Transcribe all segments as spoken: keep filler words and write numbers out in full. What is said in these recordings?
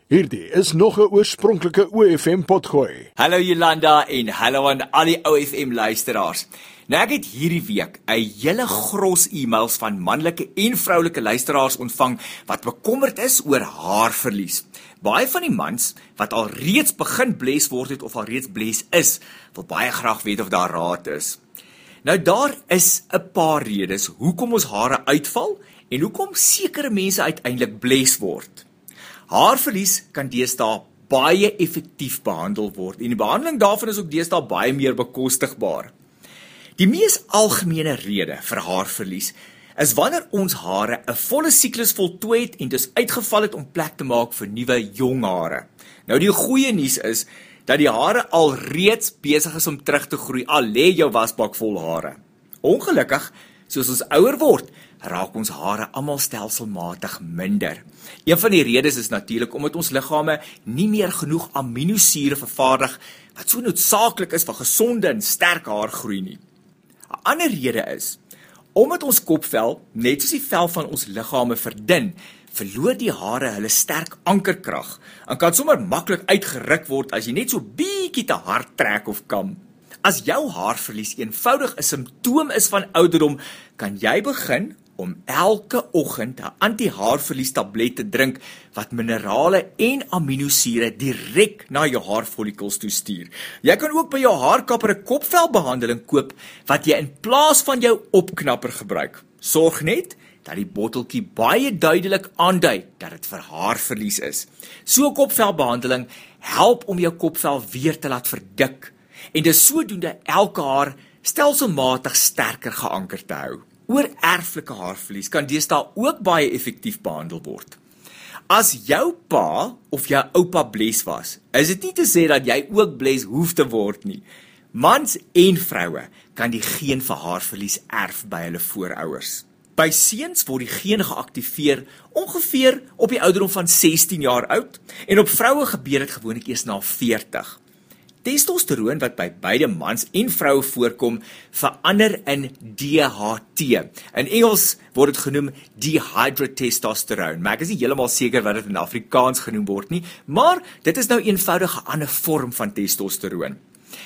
Hierdie is nog 'n oorspronklike O F M potgooi. Hallo Jolanda en hallo aan al die O F M luisteraars. Nou ek het hierdie week 'n hele gros e-mails van manlike en vroulike luisteraars ontvang wat bekommerd is oor haarverlies. Baie van die mans wat al reeds begin bles word het of al reeds bles is, wil baie graag weet of daar raad is. Nou daar is 'n paar redes hoekom ons hare uitval en hoekom sekere mense uiteindelik bles word. Haarverlies kan deesdae baie effektief behandel word en die behandeling daarvan is ook deesdae baie meer bekostigbaar. Die mees algemene rede vir haarverlies is wanneer ons hare 'n volle siklus voltooi het en dus uitgeval het om plek te maak vir nuwe jong hare. Nou die goeie nuus is dat die hare al reeds besig is om terug te groei, al lê jou wasbak vol hare. Ongelukkig, soos ons ouer word, raak ons hare almal stelselmatig minder. Een van die redes is natuurlik omdat ons liggame nie meer genoeg aminosure vervaardig wat so noodsaaklik is vir gesonde en sterk haargroei nie. 'n Ander rede is omdat ons kopvel, net soos die vel van ons liggame verdun, verloor die hare hulle sterk ankerkrag en kan sommer maklik uitgeruk word as jy net so bietjie te hard trek of kam. As jou haarverlies eenvoudig 'n simptoom is van ouderdom, kan jy begin om elke oggend 'n anti-haarverlies tablet te drink wat minerale en aminosure direk na jou haarfollikels toe stuur. Jy kan ook by jou haarkapper 'n kopvelbehandeling koop wat jy in plaas van jou opknapper gebruik. Sorg net dat die botteltjie baie duidelik aandui dat dit vir haarverlies is. So 'n kopvelbehandeling help om jou kopvel weer te laat verdik en dis sodoende elke haar stelselmatig sterker geanker te hou. Oorerflike haarverlies kan deesdae ook baie effektief behandel word. As jou pa of jou oupa bles was, is dit nie te sê dat jy ook bles hoef te word nie. Mans en vroue kan die geen vir haarverlies erf by hulle voorouers. By seuns word die geen geaktiveer ongeveer op die ouderdom van sestien jaar oud en op vroue gebeur dit gewoonlik eers na veertig. Testosteroon wat by beide mans en vroue voorkom, verander in D H T. In Engels word dit genoem dihydrotestosterone, maar ek is nie heeltemal seker wat dit in Afrikaans genoem word nie, maar dit is nou eenvoudig 'n ander vorm van testosteroon.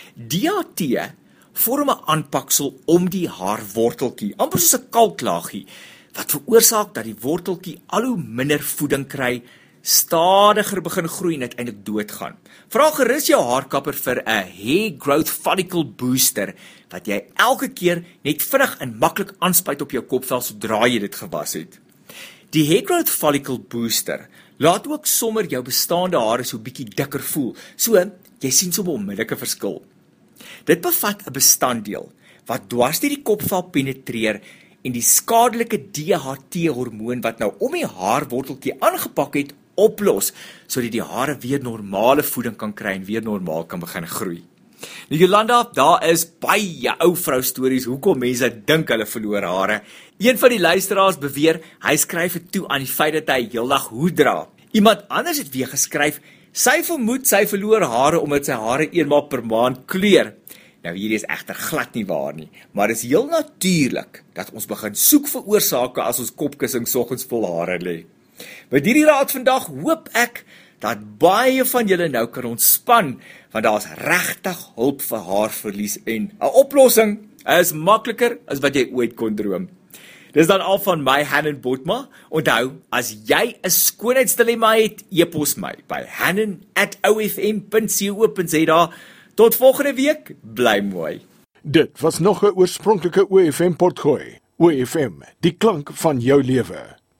D H T vorm 'n aanpaksel om die haarworteltjie, amper soos 'n kalklaagie, wat veroorsaak dat die worteltjie al hoe minder voeding kry, stadiger begin groei en uiteindelik doodgaan. Vra gerus jou haarkapper vir 'n hair growth follicle booster wat jy elke keer net vinnig en maklik aanspuit op jou kopvel sodra jy dit gewas het. Die hair growth follicle booster laat ook sommer jou bestaande hare so bietjie dikker voel, so jy sien sommer onmiddellike verskil. Dit bevat 'n bestanddeel wat dwars deur die kopvel penetreer en die skadelike D H T-hormoon wat nou om die haarworteltjie aangepak het, oplos, sodat die hare weer normale voeding kan kry en weer normaal kan begin groei. Nou Jolanda, daar is baie ou vrou stories hoekom mense dink hulle verloor hare. Een van die luisteraars beweer, hy skryf dit toe aan die feit dat hy heeldag hoed dra. Iemand anders het weer geskryf, sy vermoed sy verloor hare omdat sy hare eenmaal per maand kleur. Nou hierdie is egter glad nie waar nie, maar is heel natuurlik dat ons begin soek vir oorsake as ons kopkussing soggens vol hare lê. Met hierdie raad vandag hoop ek dat baie van julle nou kan ontspan, want daar is regtig hulp vir haarverlies en 'n oplossing is makliker as wat jy ooit kon droom. Dis dan al van my, Hannon Botma. Onthou, as jy 'n skoonheidsdilemma het, e-pos my by hannon at o f m punt co punt z a. Tot volgende week, bly mooi. Dit was nog 'n oorspronklike O F M potgooi. O F M, die klank van jou lewe.